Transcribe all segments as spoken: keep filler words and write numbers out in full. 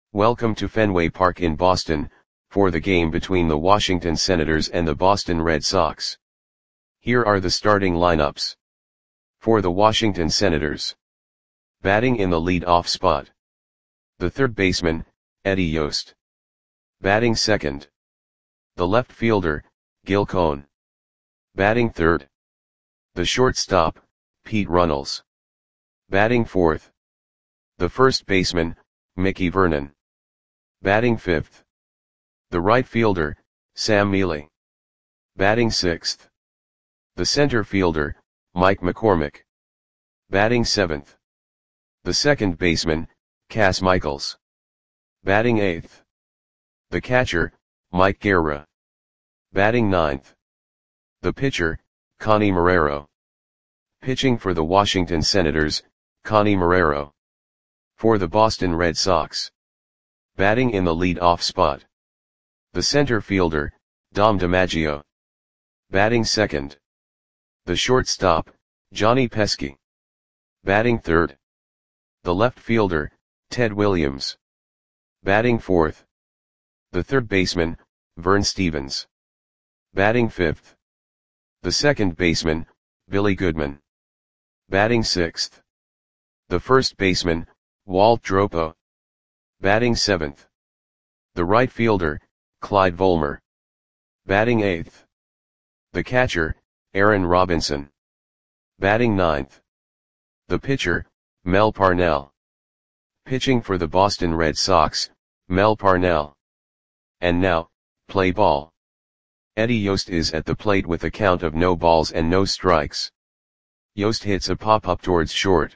Welcome to Fenway Park in Boston, for the game between the Washington Senators and the Boston Red Sox. Here are the starting lineups. For the Washington Senators. Batting in the lead-off spot. The third baseman, Eddie Yost. Batting second. The left fielder, Gil Cone. Batting third. The shortstop, Pete Runnels. Batting fourth. The first baseman, Mickey Vernon. Batting fifth. The right fielder, Sam Mele. Batting sixth. The center fielder, Mike McCormick. Batting seventh. The second baseman, Cas Michaels. Batting eighth. The catcher, Mike Guerra. Batting ninth. The pitcher, Connie Marrero. Pitching for the Washington Senators, Connie Marrero. For the Boston Red Sox. Batting in the lead-off spot. The center fielder, Dom DiMaggio. Batting second. The shortstop, Johnny Pesky. Batting third. The left fielder, Ted Williams. Batting fourth. The third baseman, Vern Stephens. Batting fifth. The second baseman, Billy Goodman. Batting sixth. The first baseman, Walt Dropo. Batting seventh. The right fielder, Clyde Volmer. Batting eighth. The catcher, Aaron Robinson. Batting ninth. The pitcher, Mel Parnell. Pitching for the Boston Red Sox, Mel Parnell. And now, play ball. Eddie Yost is at the plate with a count of no balls and no strikes. Yost hits a pop-up towards short.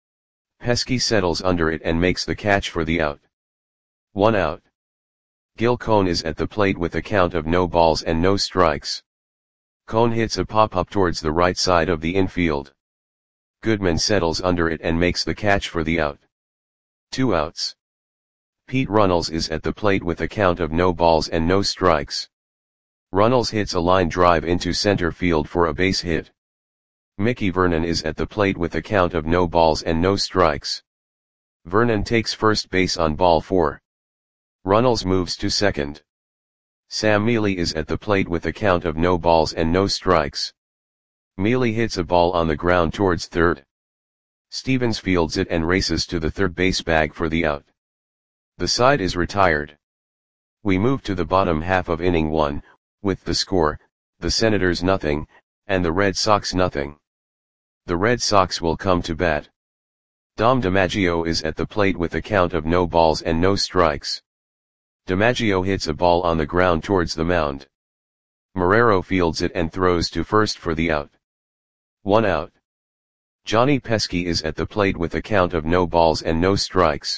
Pesky settles under it and makes the catch for the out. One out. Gil Cone is at the plate with a count of no balls and no strikes. Cone hits a pop-up towards the right side of the infield. Goodman settles under it and makes the catch for the out. Two outs. Pete Runnels is at the plate with a count of no balls and no strikes. Runnels hits a line drive into center field for a base hit. Mickey Vernon is at the plate with a count of no balls and no strikes. Vernon takes first base on ball four. Runnels moves to second. Sam Mele is at the plate with a count of no balls and no strikes. Mele hits a ball on the ground towards third. Stephens fields it and races to the third base bag for the out. The side is retired. We move to the bottom half of inning one, with the score, the Senators nothing, and the Red Sox nothing. The Red Sox will come to bat. Dom DiMaggio is at the plate with a count of no balls and no strikes. DiMaggio hits a ball on the ground towards the mound. Marrero fields it and throws to first for the out. One out. Johnny Pesky is at the plate with a count of no balls and no strikes.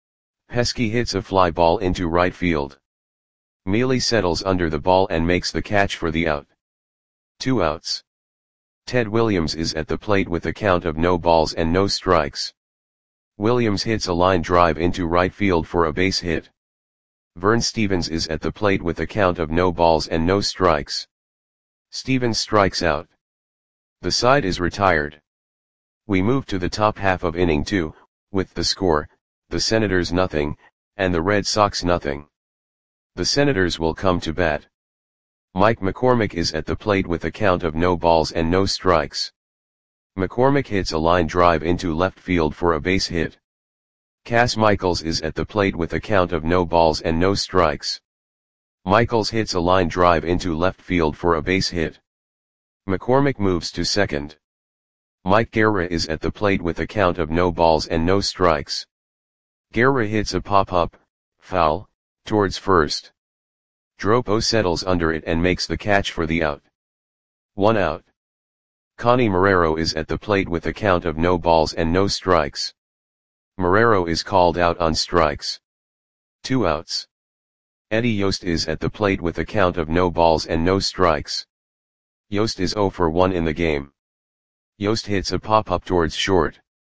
Pesky hits a fly ball into right field. Mele settles under the ball and makes the catch for the out. Two outs. Ted Williams is at the plate with a count of no balls and no strikes. Williams hits a line drive into right field for a base hit. Vern Stephens is at the plate with a count of no balls and no strikes. Stephens strikes out. The side is retired. We move to the top half of inning two, with the score, the Senators nothing, and the Red Sox nothing. The Senators will come to bat. Mike McCormick is at the plate with a count of no balls and no strikes. McCormick hits a line drive into left field for a base hit. Cas Michaels is at the plate with a count of no balls and no strikes. Michaels hits a line drive into left field for a base hit. McCormick moves to second. Mike Guerra is at the plate with a count of no balls and no strikes. Guerra hits a pop-up, foul, towards first. Dropo settles under it and makes the catch for the out. One out. Connie Marrero is at the plate with a count of no balls and no strikes. Marrero is called out on strikes. Two outs. Eddie Yost is at the plate with a count of no balls and no strikes. Yost is zero for one in the game. Yost hits a pop-up towards short.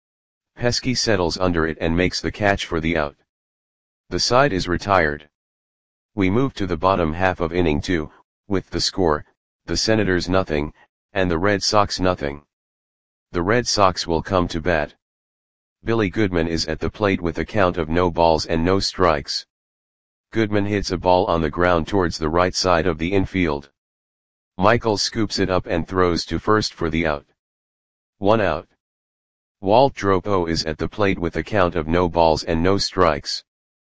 Pesky settles under it and makes the catch for the out. The side is retired. We move to the bottom half of inning two, with the score, the Senators nothing, and the Red Sox nothing. The Red Sox will come to bat. Billy Goodman is at the plate with a count of no balls and no strikes. Goodman hits a ball on the ground towards the right side of the infield. Michaels scoops it up and throws to first for the out. One out. Walt Dropo is at the plate with a count of no balls and no strikes.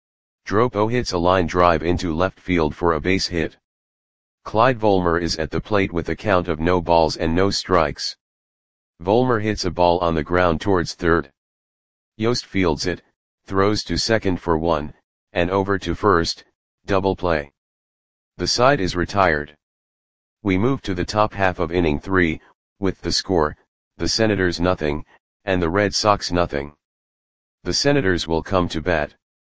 Dropo hits a line drive into left field for a base hit. Clyde Volmer is at the plate with a count of no balls and no strikes. Volmer hits a ball on the ground towards third. Yost fields it, throws to second for one, and over to first, double play. The side is retired. We move to the top half of inning three, with the score, the Senators nothing, and the Red Sox nothing. The Senators will come to bat.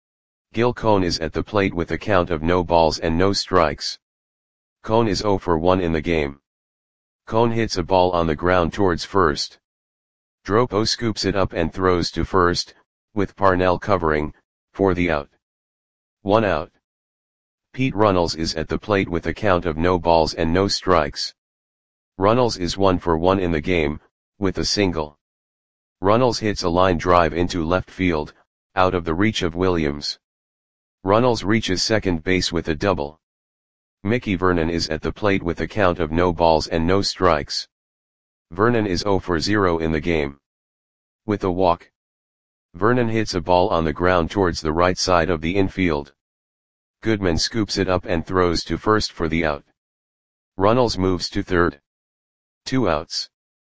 Gil Cone is at the plate with a count of no balls and no strikes. Cone is zero for one in the game. Cone hits a ball on the ground towards first. Dropo scoops it up and throws to first, with Parnell covering, for the out. One out. Pete Runnels is at the plate with a count of no balls and no strikes. Runnels is one for one in the game, with a single. Runnels hits a line drive into left field, out of the reach of Williams. Runnels reaches second base with a double. Mickey Vernon is at the plate with a count of no balls and no strikes. Vernon is zero for zero in the game. With a walk. Vernon hits a ball on the ground towards the right side of the infield. Goodman scoops it up and throws to first for the out. Runnels moves to third. Two outs.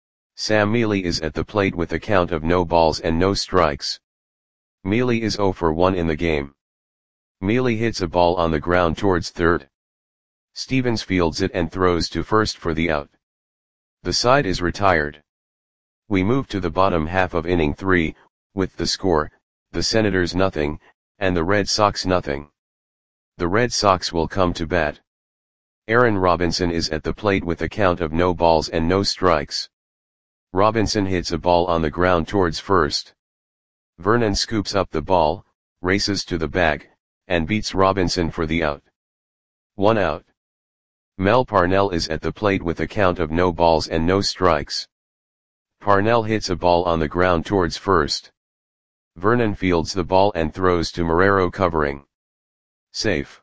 Sam Mealy is at the plate with a count of no balls and no strikes. Mealy is zero for one in the game. Mealy hits a ball on the ground towards third. Stevens fields it and throws to first for the out. The side is retired. We move to the bottom half of inning three, with the score, the Senators nothing, and the Red Sox nothing. The Red Sox will come to bat. Aaron Robinson is at the plate with a count of no balls and no strikes. Robinson hits a ball on the ground towards first. Vernon scoops up the ball, races to the bag, and beats Robinson for the out. One out. Mel Parnell is at the plate with a count of no balls and no strikes. Parnell hits a ball on the ground towards first. Vernon fields the ball and throws to Marrero covering. Safe.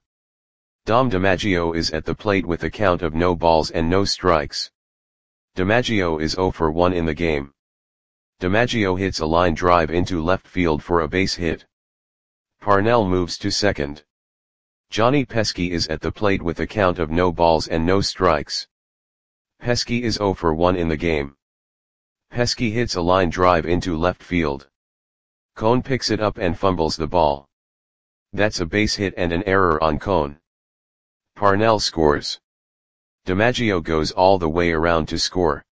Dom DiMaggio is at the plate with a count of no balls and no strikes. DiMaggio is zero for one in the game. DiMaggio hits a line drive into left field for a base hit. Parnell moves to second. Johnny Pesky is at the plate with a count of no balls and no strikes. Pesky is zero for one in the game. Pesky hits a line drive into left field. Cone picks it up and fumbles the ball. That's a base hit and an error on Cone. Parnell scores. DiMaggio goes all the way around to score.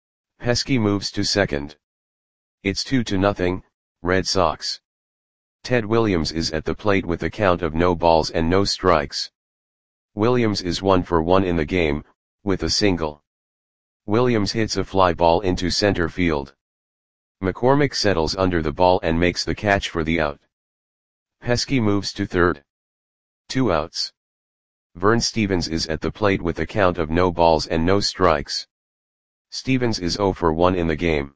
Pesky moves to second. It's two to nothing, Red Sox. Ted Williams is at the plate with a count of no balls and no strikes. Williams is one for one in the game, with a single. Williams hits a fly ball into center field. McCormick settles under the ball and makes the catch for the out. Pesky moves to third. Two outs. Vern Stevens is at the plate with a count of no balls and no strikes. Stevens is zero for one in the game.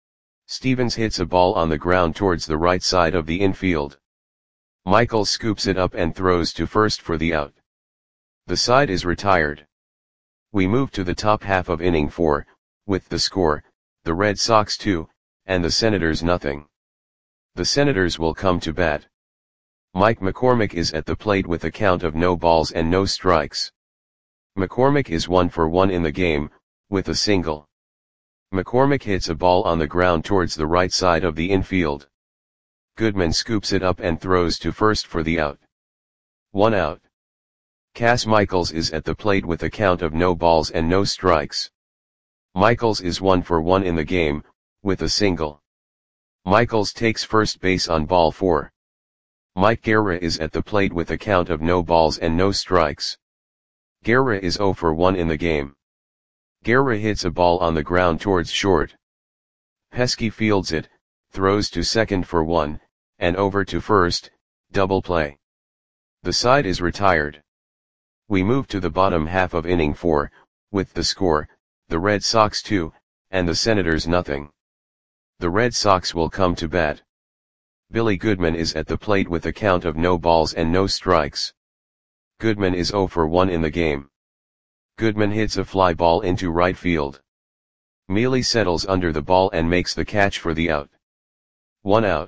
Stevens hits a ball on the ground towards the right side of the infield. Michaels scoops it up and throws to first for the out. The side is retired. We move to the top half of inning four, with the score, the Red Sox two, and the Senators nothing. The Senators will come to bat. Mike McCormick is at the plate with a count of no balls and no strikes. McCormick is one for one in the game, with a single. McCormick hits a ball on the ground towards the right side of the infield. Goodman scoops it up and throws to first for the out. One out. Cass Michaels is at the plate with a count of no balls and no strikes. Michaels is one for one in the game, with a single. Michaels takes first base on ball four. Mike Guerra is at the plate with a count of no balls and no strikes. Guerra is zero for one in the game. Guerra hits a ball on the ground towards short. Pesky fields it, throws to second for one, and over to first, double play. The side is retired. We move to the bottom half of inning four, with the score, the Red Sox two, and the Senators nothing. The Red Sox will come to bat. Billy Goodman is at the plate with a count of no balls and no strikes. Goodman is zero for one in the game. Goodman hits a fly ball into right field. Mealy settles under the ball and makes the catch for the out. One out.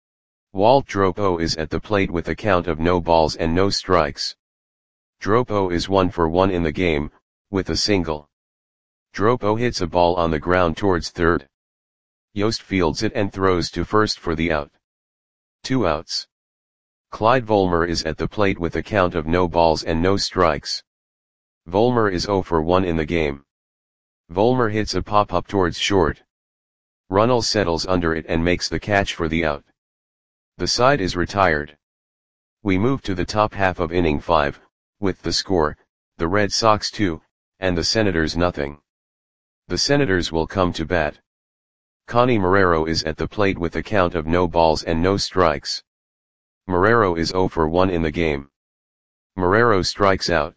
Walt Dropo is at the plate with a count of no balls and no strikes. Dropo is one for one in the game, with a single. Dropo hits a ball on the ground towards third. Yost fields it and throws to first for the out. Two outs. Clyde Volmer is at the plate with a count of no balls and no strikes. Volmer is zero for one in the game. Volmer hits a pop-up towards short. Runnels settles under it and makes the catch for the out. The side is retired. We move to the top half of inning five, with the score, the Red Sox two, and the Senators nothing. The Senators will come to bat. Connie Marrero is at the plate with a count of no balls and no strikes. Marrero is zero for one in the game. Marrero strikes out.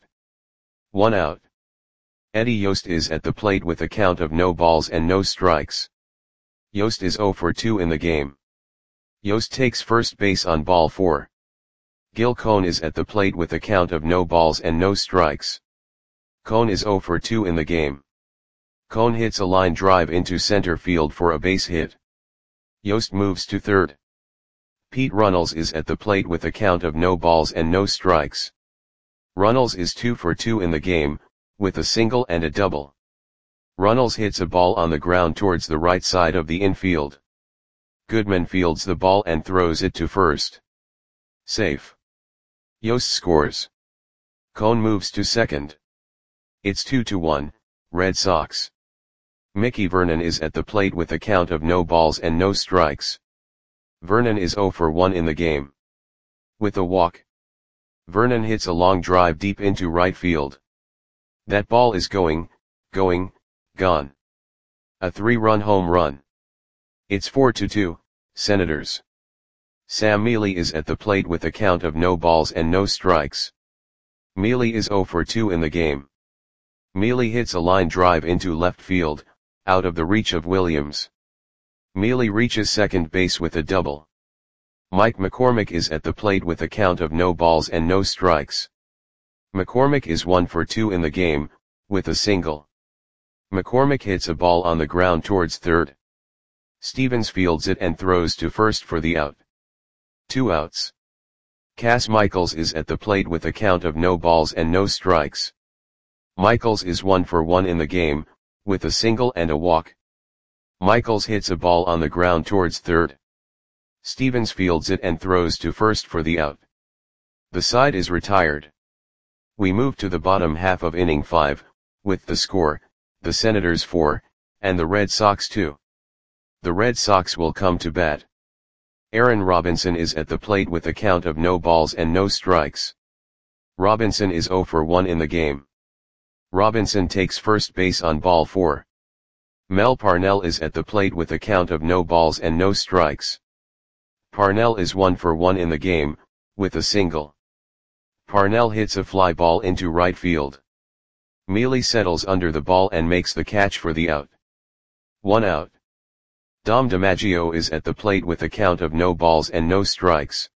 One out. Eddie Yost is at the plate with a count of no balls and no strikes. Yost is zero for two in the game. Yost takes first base on ball four. Gil Cohn is at the plate with a count of no balls and no strikes. Cohn is zero for two in the game. Cohn hits a line drive into center field for a base hit. Yost moves to third. Pete Runnels is at the plate with a count of no balls and no strikes. Runnels is two for two in the game, with a single and a double. Runnels hits a ball on the ground towards the right side of the infield. Goodman fields the ball and throws it to first. Safe. Yost scores. Cohn moves to second. It's two to one, Red Sox. Mickey Vernon is at the plate with a count of no balls and no strikes. Vernon is zero for one in the game. With a walk. Vernon hits a long drive deep into right field. That ball is going, going, gone. A three-run home run. It's four to two, Senators. Sam Mealy is at the plate with a count of no balls and no strikes. Mealy is zero for two in the game. Mealy hits a line drive into left field, out of the reach of Williams. Mealy reaches second base with a double. Mike McCormick is at the plate with a count of no balls and no strikes. McCormick is one for two in the game, with a single. McCormick hits a ball on the ground towards third. Stevens fields it and throws to first for the out. Two outs. Cass Michaels is at the plate with a count of no balls and no strikes. Michaels is one for one in the game, with a single and a walk. Michaels hits a ball on the ground towards third. Stevens fields it and throws to first for the out. The side is retired. We move to the bottom half of inning five, with the score, the Senators four, and the Red Sox two. The Red Sox will come to bat. Aaron Robinson is at the plate with a count of no balls and no strikes. Robinson is zero for one in the game. Robinson takes first base on ball four. Mel Parnell is at the plate with a count of no balls and no strikes. Parnell is one for one in the game, with a single. Parnell hits a fly ball into right field. Mealy settles under the ball and makes the catch for the out. One out. Dom DiMaggio is at the plate with a count of no balls and no strikes.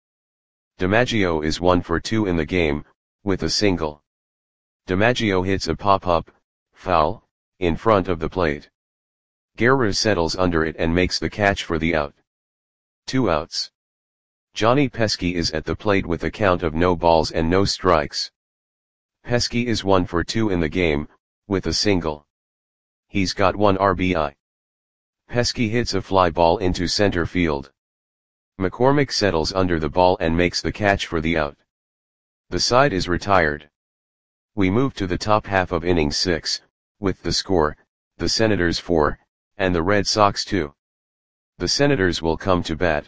DiMaggio is one for two in the game, with a single. DiMaggio hits a pop-up, foul, in front of the plate. Guerra settles under it and makes the catch for the out. Two outs. Johnny Pesky is at the plate with a count of no balls and no strikes. Pesky is one for two in the game, with a single. He's got one R B I. Pesky hits a fly ball into center field. McCormick settles under the ball and makes the catch for the out. The side is retired. We move to the top half of inning six, with the score, the Senators four, and the Red Sox two. The Senators will come to bat.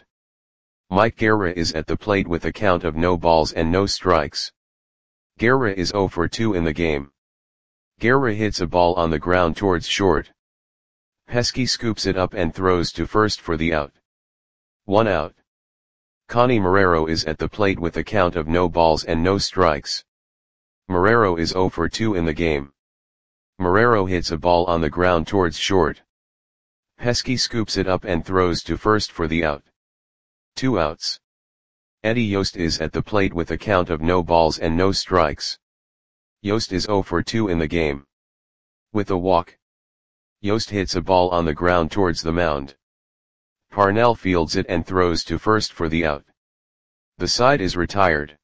Mike Guerra is at the plate with a count of no balls and no strikes. Guerra is zero for two in the game. Guerra hits a ball on the ground towards short. Pesky scoops it up and throws to first for the out. One out. Connie Marrero is at the plate with a count of no balls and no strikes. Marrero is zero for two in the game. Marrero hits a ball on the ground towards short. Pesky scoops it up and throws to first for the out. Two outs. Eddie Yost is at the plate with a count of no balls and no strikes. Yost is oh for two in the game. With a walk. Yost hits a ball on the ground towards the mound. Parnell fields it and throws to first for the out. The side is retired.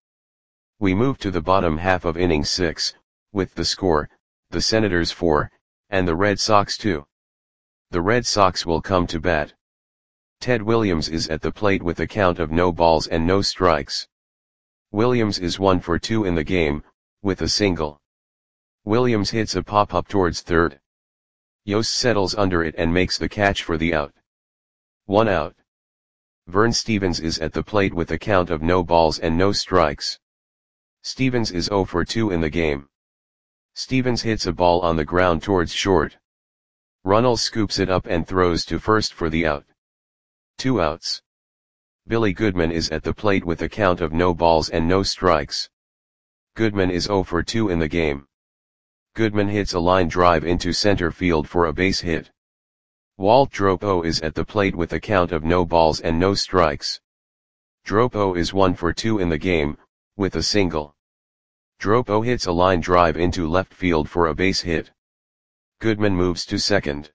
We move to the bottom half of inning six, with the score, the Senators four, and the Red Sox two. The Red Sox will come to bat. Ted Williams is at the plate with a count of no balls and no strikes. Williams is one for two in the game, with a single. Williams hits a pop-up towards third. Yost settles under it and makes the catch for the out. One out. Vern Stevens is at the plate with a count of no balls and no strikes. Stevens is oh for two in the game. Stevens hits a ball on the ground towards short. Runnels scoops it up and throws to first for the out. Two outs. Billy Goodman is at the plate with a count of no balls and no strikes. Goodman is oh for two in the game. Goodman hits a line drive into center field for a base hit. Walt Dropo is at the plate with a count of no balls and no strikes. Dropo is one for two in the game, with a single. Dropo hits a line drive into left field for a base hit. Goodman moves to second.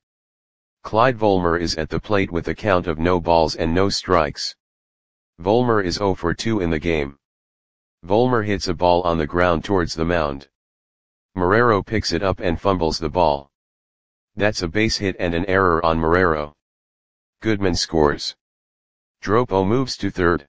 Clyde Volmer is at the plate with a count of no balls and no strikes. Volmer is oh for two in the game. Volmer hits a ball on the ground towards the mound. Marrero picks it up and fumbles the ball. That's a base hit and an error on Marrero. Goodman scores. Dropo moves to third.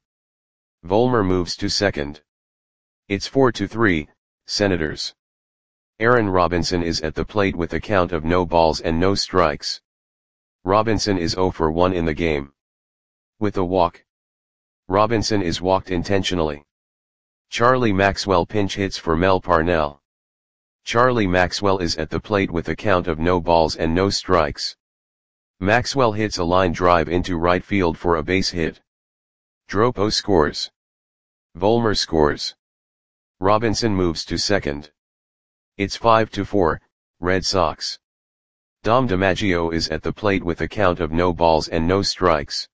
Volmer moves to second. It's four to three, Senators. Aaron Robinson is at the plate with a count of no balls and no strikes. Robinson is oh for one in the game. With a walk. Robinson is walked intentionally. Charlie Maxwell pinch hits for Mel Parnell. Charlie Maxwell is at the plate with a count of no balls and no strikes. Maxwell hits a line drive into right field for a base hit. Dropo scores. Volmer scores. Robinson moves to second. It's five to four, Red Sox. Dom DiMaggio is at the plate with a count of no balls and no strikes.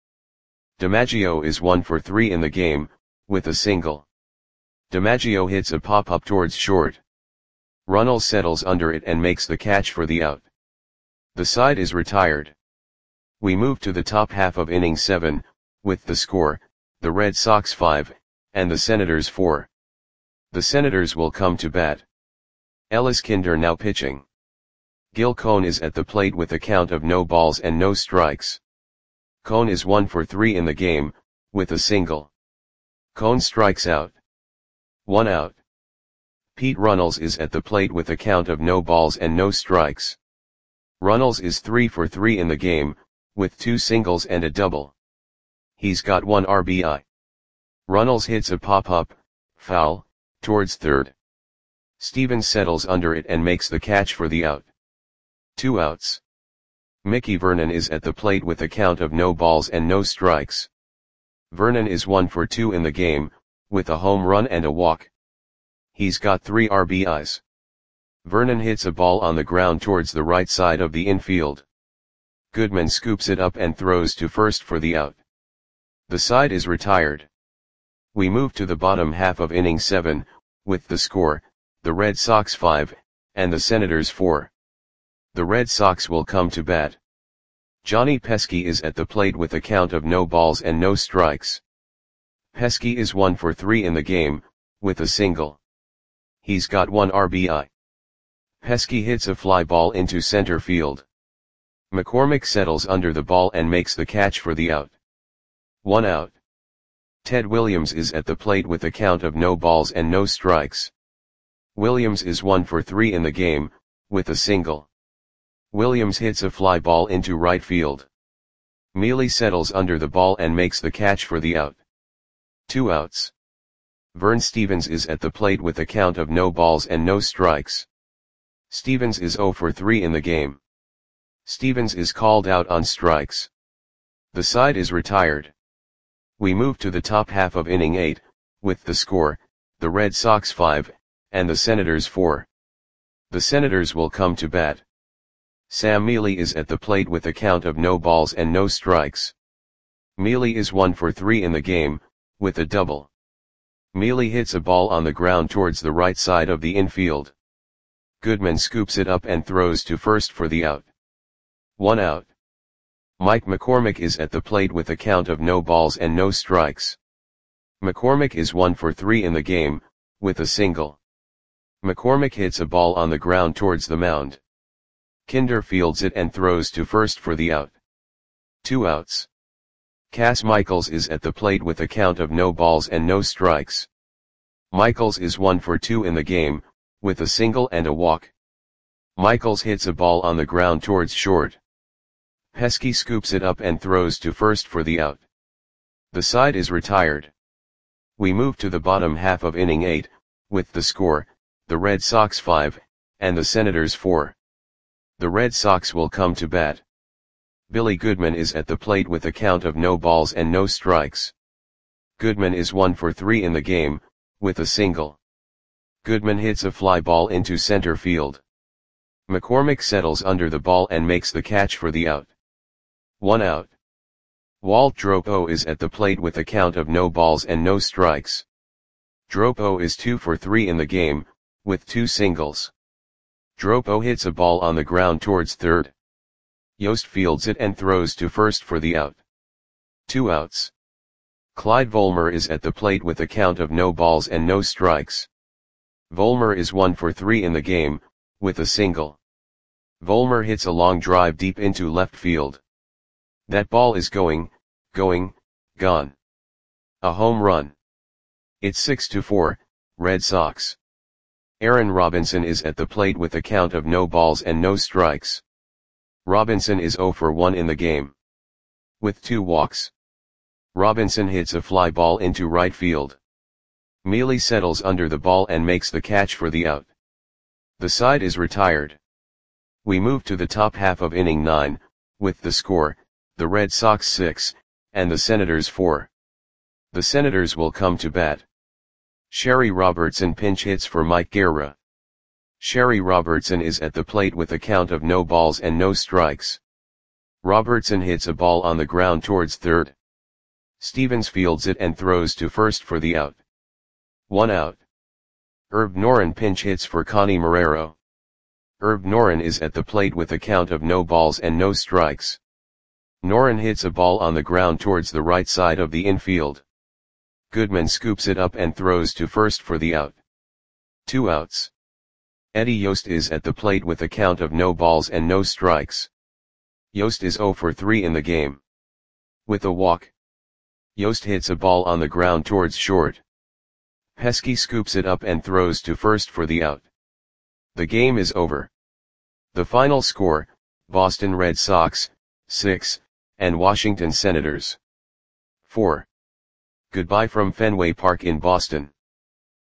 DiMaggio is one for three in the game, with a single. DiMaggio hits a pop-up towards short. Runnels settles under it and makes the catch for the out. The side is retired. We move to the top half of inning seven, with the score, the Red Sox five, and the Senators four. The Senators will come to bat. Ellis Kinder now pitching. Gil Cone is at the plate with a count of no balls and no strikes. Cone is one for three in the game, with a single. Cone strikes out. One out. Pete Runnels is at the plate with a count of no balls and no strikes. Runnels is three for three in the game, with two singles and a double. He's got one R B I. Runnels hits a pop-up, foul, towards third. Stevens settles under it and makes the catch for the out. Two outs. Mickey Vernon is at the plate with a count of no balls and no strikes. Vernon is one for two in the game, with a home run and a walk. He's got three R B Is. Vernon hits a ball on the ground towards the right side of the infield. Goodman scoops it up and throws to first for the out. The side is retired. We move to the bottom half of inning seven, with the score, the Red Sox five, and the Senators four. The Red Sox will come to bat. Johnny Pesky is at the plate with a count of no balls and no strikes. Pesky is one for three in the game, with a single. He's got one R B I. Pesky hits a fly ball into center field. McCormick settles under the ball and makes the catch for the out. One out. Ted Williams is at the plate with a count of no balls and no strikes. Williams is one for three in the game, with a single. Williams hits a fly ball into right field. Mealy settles under the ball and makes the catch for the out. Two outs. Vern Stevens is at the plate with a count of no balls and no strikes. Stevens is oh for three in the game. Stevens is called out on strikes. The side is retired. We move to the top half of inning eight, with the score, the Red Sox five, and the Senators four. The Senators will come to bat. Sam Mealy is at the plate with a count of no balls and no strikes. Mealy is one for three in the game, with a double. Mealy hits a ball on the ground towards the right side of the infield. Goodman scoops it up and throws to first for the out. One out. Mike McCormick is at the plate with a count of no balls and no strikes. McCormick is one for three in the game, with a single. McCormick hits a ball on the ground towards the mound. Kinder fields it and throws to first for the out. Two outs. Cass Michaels is at the plate with a count of no balls and no strikes. Michaels is one for two in the game, with a single and a walk. Michaels hits a ball on the ground towards short. Pesky scoops it up and throws to first for the out. The side is retired. We move to the bottom half of inning eight, with the score, the Red Sox five, and the Senators four. The Red Sox will come to bat. Billy Goodman is at the plate with a count of no balls and no strikes. Goodman is one for three in the game, with a single. Goodman hits a fly ball into center field. McCormick settles under the ball and makes the catch for the out. One out. Walt Dropo is at the plate with a count of no balls and no strikes. Dropo is two for three in the game, with two singles. Dropo hits a ball on the ground towards third. Yost fields it and throws to first for the out. Two outs. Clyde Volmer is at the plate with a count of no balls and no strikes. Volmer is one for three in the game, with a single. Volmer hits a long drive deep into left field. That ball is going, going, gone. A home run. It's six to four, Red Sox. Aaron Robinson is at the plate with a count of no balls and no strikes. Robinson is zero for one in the game. With two walks. Robinson hits a fly ball into right field. Mealy settles under the ball and makes the catch for the out. The side is retired. We move to the top half of inning nine, with the score, the Red Sox six, and the Senators four. The Senators will come to bat. Sherry Robertson pinch hits for Mike Guerra. Sherry Robertson is at the plate with a count of no balls and no strikes. Robertson hits a ball on the ground towards third. Stevens fields it and throws to first for the out. One out. Herb Noren pinch hits for Connie Marrero. Herb Noren is at the plate with a count of no balls and no strikes. Noren hits a ball on the ground towards the right side of the infield. Goodman scoops it up and throws to first for the out. Two outs. Eddie Yost is at the plate with a count of no balls and no strikes. Yost is zero for three in the game. With a walk. Yost hits a ball on the ground towards short. Pesky scoops it up and throws to first for the out. The game is over. The final score, Boston Red Sox, six, and Washington Senators, four. Goodbye from Fenway Park in Boston.